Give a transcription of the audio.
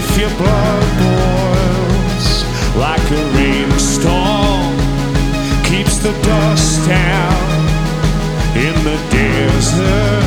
if your blood boils like a rainstorm, keeps the dust down in the desert.